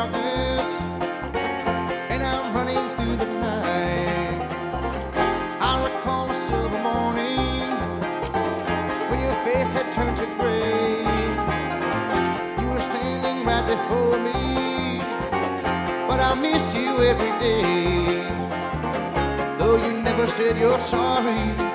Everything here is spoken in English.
darkness, and I'm running through the night. I recall a silver morning when your face had turned to gray. You were standing right before me, but I missed you every day. Though you never said you're sorry,